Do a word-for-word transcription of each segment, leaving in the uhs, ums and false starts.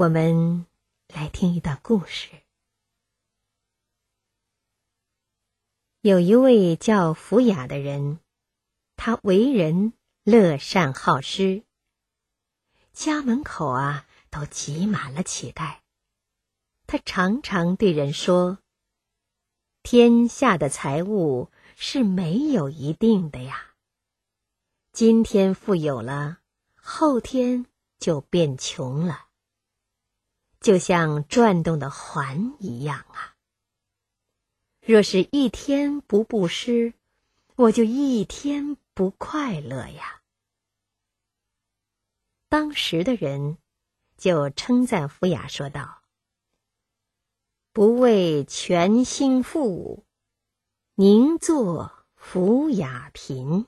我们来听一段故事。有一位叫福雅的人，他为人乐善好施，家门口啊都挤满了乞丐。他常常对人说，天下的财物是没有一定的呀，今天富有了，后天就变穷了，就像转动的环一样啊。若是一天不布施，我就一天不快乐呀。当时的人就称赞福雅说道，不为全兴富，宁作福雅贫。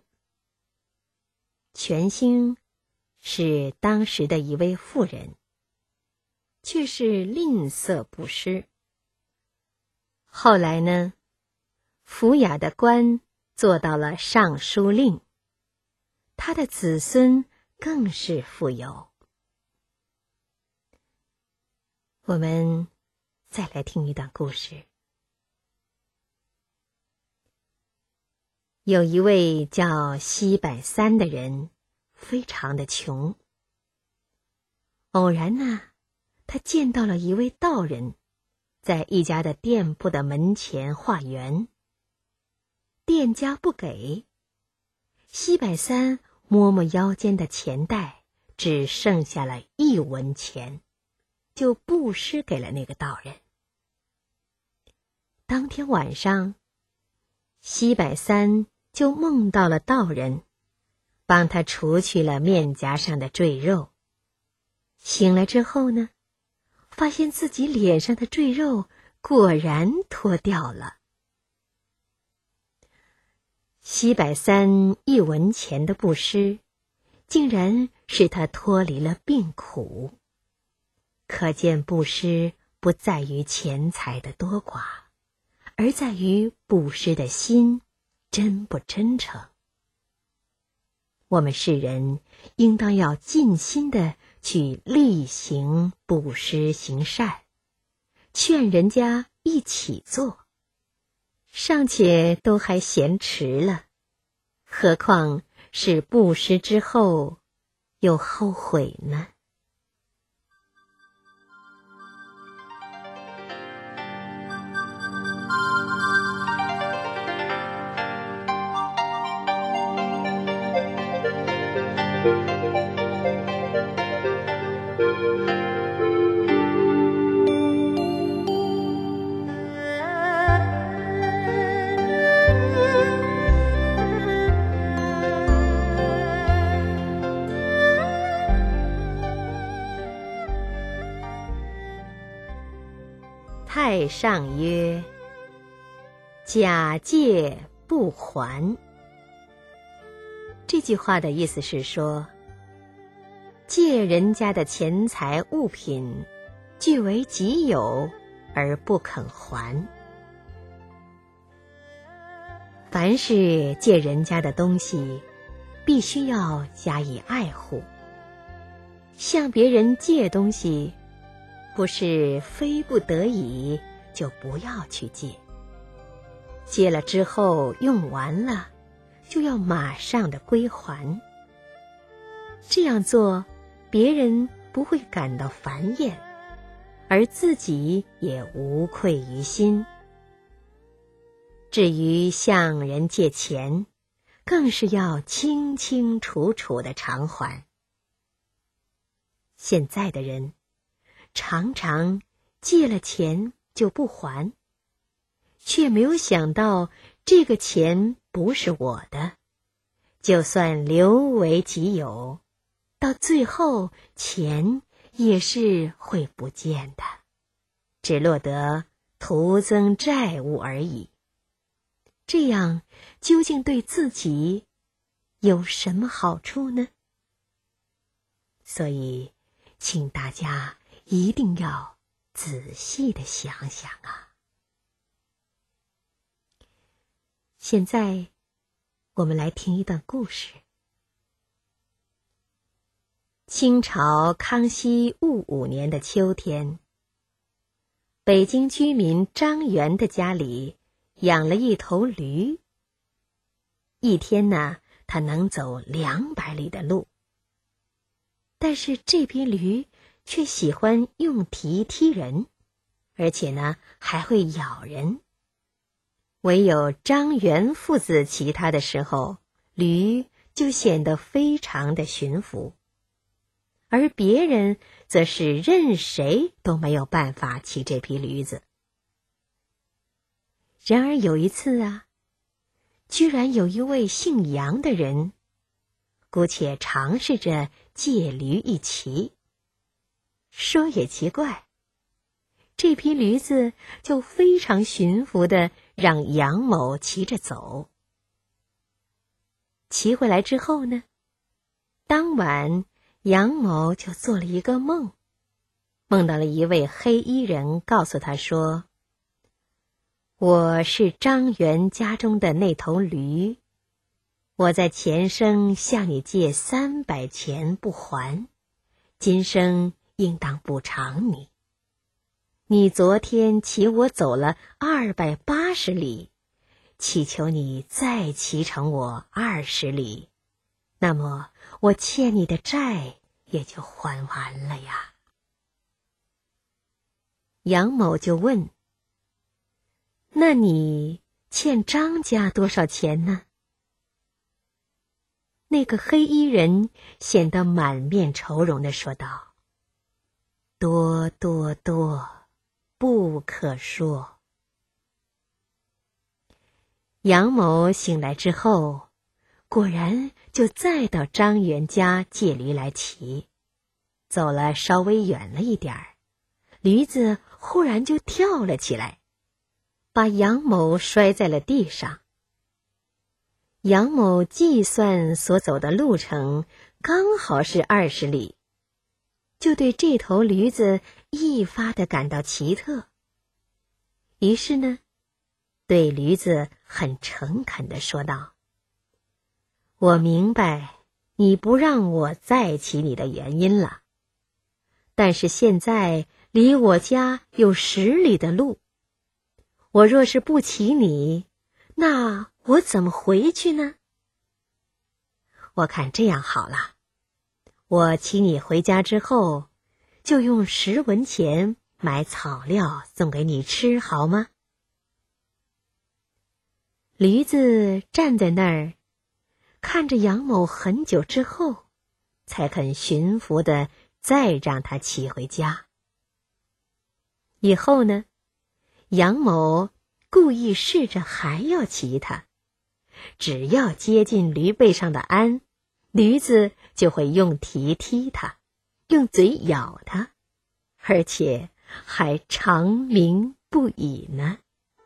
全兴是当时的一位富人，却是吝啬布施。后来呢，福雅的官做到了尚书令，他的子孙更是富有。我们再来听一段故事。有一位叫西柏三的人，非常的穷。偶然呢，他见到了一位道人，在一家的店铺的门前化缘。店家不给，西柏三摸摸腰间的钱袋，只剩下了一文钱，就布施给了那个道人。当天晚上，西柏三就梦到了道人，帮他除去了面颊上的赘肉。醒来之后呢，发现自己脸上的赘肉果然脱掉了。西柏三一文钱的布施，竟然使他脱离了病苦。可见布施不在于钱财的多寡，而在于布施的心真不真诚。我们世人应当要尽心的去力行布施行善，劝人家一起做，尚且都还嫌迟了，何况是布施之后又后悔呢？太上曰：假借不还。这句话的意思是说，借人家的钱财物品据为己有而不肯还。凡是借人家的东西，必须要加以爱护。向别人借东西，不是非不得已就不要去借，借了之后用完了，就要马上的归还。这样做，别人不会感到烦厌，而自己也无愧于心。至于向人借钱，更是要清清楚楚的偿还。现在的人常常借了钱就不还，却没有想到这个钱不是我的，就算留为己有，到最后钱也是会不见的，只落得徒增债务而已。这样究竟对自己有什么好处呢？所以请大家一定要仔细的想想啊。现在我们来听一段故事。 清朝康熙戊午年的秋天，北京居民张元的家里养了一头驴。一天呢，他能走两百里的路。但是这匹驴却喜欢用蹄踢人，而且呢，还会咬人。唯有张元父子骑它的时候，驴就显得非常的驯服，而别人则是任谁都没有办法骑这匹驴子。然而有一次啊，居然有一位姓杨的人，姑且尝试着借驴一骑。说也奇怪，这匹驴子就非常驯服地让杨某骑着走。骑回来之后呢，当晚杨某就做了一个梦，梦到了一位黑衣人告诉他说，我是张元家中的那头驴，我在前生向你借三百钱不还，今生应当补偿你。你昨天骑我走了二百八十里，祈求你再骑乘我二十里，那么我欠你的债也就还完了呀。杨某就问，那你欠张家多少钱呢？那个黑衣人显得满面愁容地说道，多多多，不可说。杨某醒来之后，果然就再到张元家借驴来骑。走了稍微远了一点儿，驴子忽然就跳了起来，把杨某摔在了地上。杨某计算所走的路程刚好是二十里，就对这头驴子一发地感到奇特。于是呢，对驴子很诚恳地说道，我明白你不让我再骑你的原因了，但是现在离我家有十里的路，我若是不骑你，那我怎么回去呢？我看这样好了，我骑你回家之后，就用十文钱买草料送给你吃，好吗？驴子站在那儿，看着杨某很久之后，才肯驯服地再让他骑回家。以后呢，杨某故意试着还要骑他，只要接近驴背上的鞍，驴子就会用蹄踢他，用嘴咬他，而且还长鸣不已呢。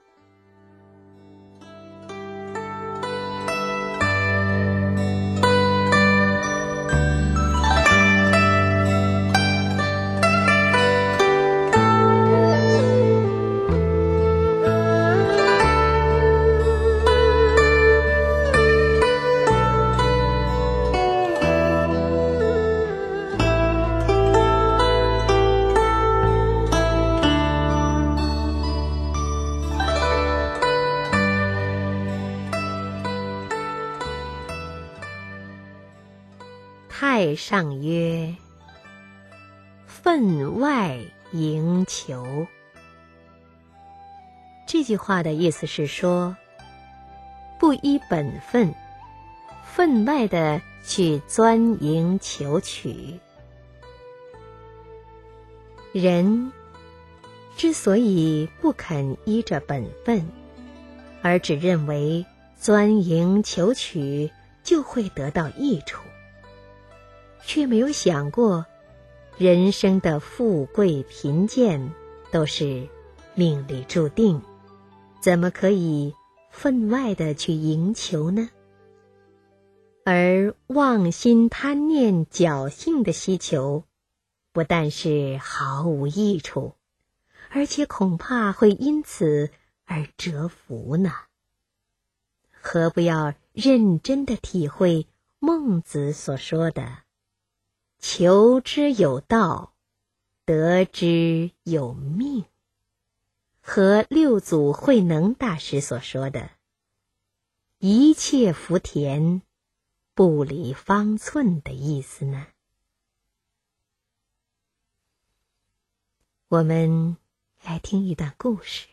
太上曰，分外迎求。这句话的意思是说，不依本分，分外的去钻营求取。人之所以不肯依着本分，而只认为钻营求取就会得到益处，却没有想过，人生的富贵贫贱都是命里注定，怎么可以分外的去迎求呢？而妄心贪念侥幸的希求，不但是毫无益处，而且恐怕会因此而折福呢。何不要认真的体会孟子所说的， 求之有道，得之有命，和六祖慧能大师所说的一切福田，不离方寸的意思呢？我们来听一段故事。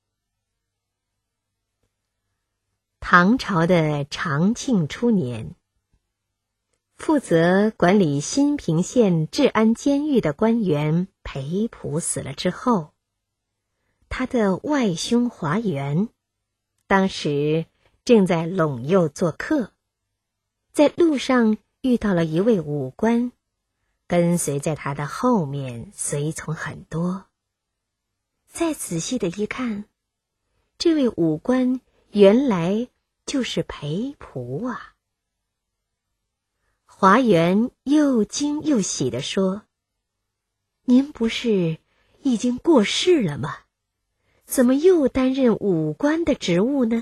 唐朝的长庆初年，负责管理新平县治安监狱的官员裴普死了之后，他的外兄华元当时正在陇右做客，在路上遇到了一位武官，跟随在他的后面随从很多。再仔细的一看，这位武官原来就是裴普啊。华元又惊又喜地说：您不是已经过世了吗？怎么又担任武官的职务呢？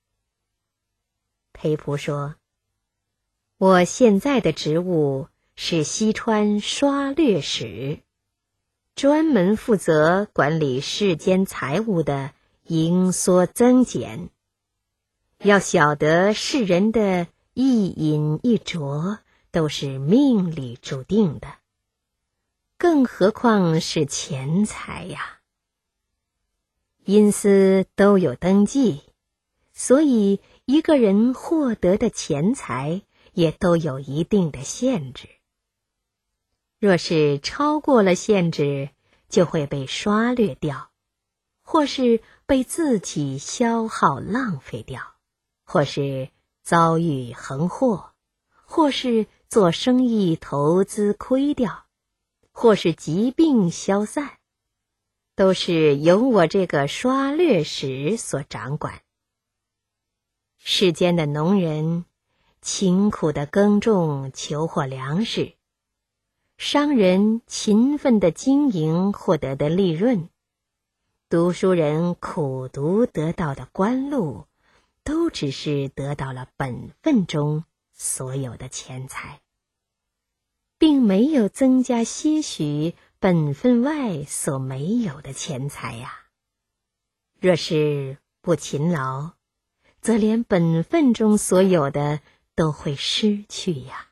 裴普说：我现在的职务是西川刷略使，专门负责管理世间财物的盈缩增减。要晓得世人的一饮一啄都是命里注定的，更何况是钱财呀。阴司都有登记，所以一个人获得的钱财也都有一定的限制。若是超过了限制，就会被刷略掉，或是被自己消耗浪费掉，或是遭遇横祸，或是做生意投资亏掉，或是疾病消散，都是由我这个刷略使所掌管。世间的农人勤苦的耕种求获粮食，商人勤奋的经营获得的利润，读书人苦读得到的官禄，都只是得到了本分中所有的钱财，并没有增加些许本分外所没有的钱财呀。若是不勤劳，则连本分中所有的都会失去呀。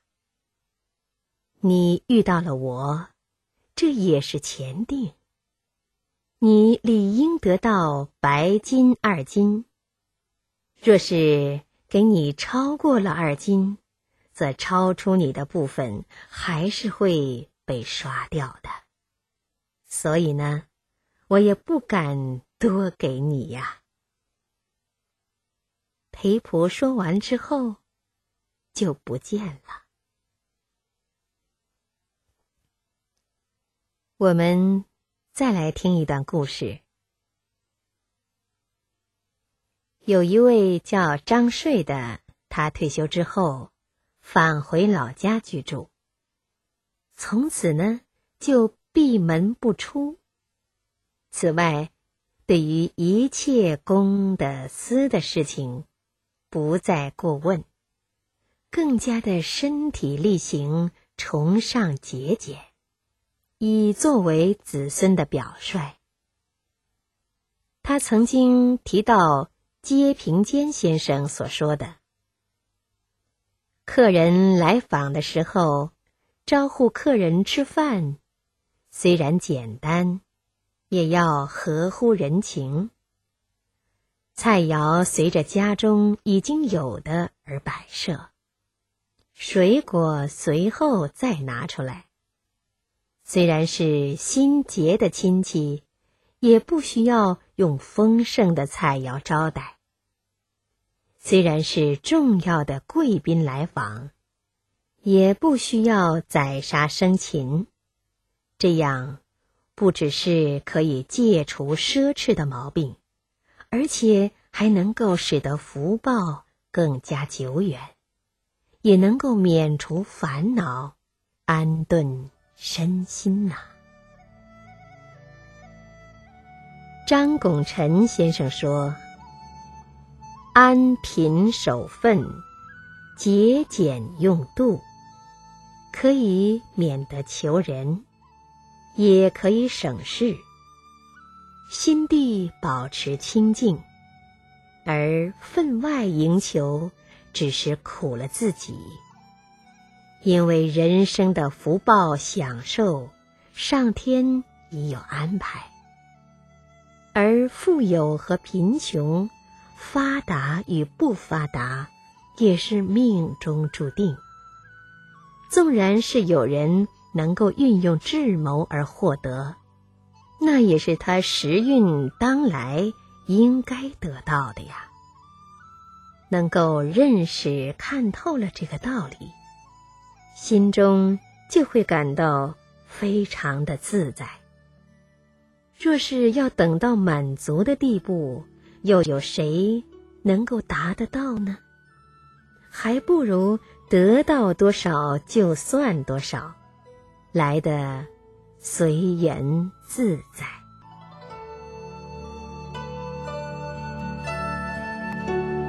你遇到了我，这也是前定，你理应得到白金二金。若是给你超过了二金，则超出你的部分还是会被刷掉的。所以呢，我也不敢多给你呀。裴普说完之后，就不见了。我们再来听一段故事。有一位叫张税的，他退休之后返回老家居住，从此呢就闭门不出。此外，对于一切公的私的事情不再过问，更加的身体力行，崇尚节俭，以作为子孙的表率。他曾经提到阶平坚先生所说的：客人来访的时候，招呼客人吃饭，虽然简单，也要合乎人情。菜肴随着家中已经有的而摆设，水果随后再拿出来。虽然是新结的亲戚，也不需要用丰盛的菜肴招待。虽然是重要的贵宾来访，也不需要宰杀生禽。这样不只是可以戒除奢侈的毛病，而且还能够使得福报更加久远，也能够免除烦恼，安顿身心呐、啊。张拱辰先生说：安贫守分，节俭用度， 可以免得求人，也可以省事，心地保持清净，而分外营求，只是苦了自己。因为人生的福报享受，上天已有安排，而富有和贫穷，发达与不发达，也是命中注定。纵然是有人能够运用智谋而获得，那也是他时运当来应该得到的呀。能够认识看透了这个道理，心中就会感到非常的自在。若是要等到满足的地步，又有谁能够达得到呢？还不如得到多少就算多少，来得随缘自在。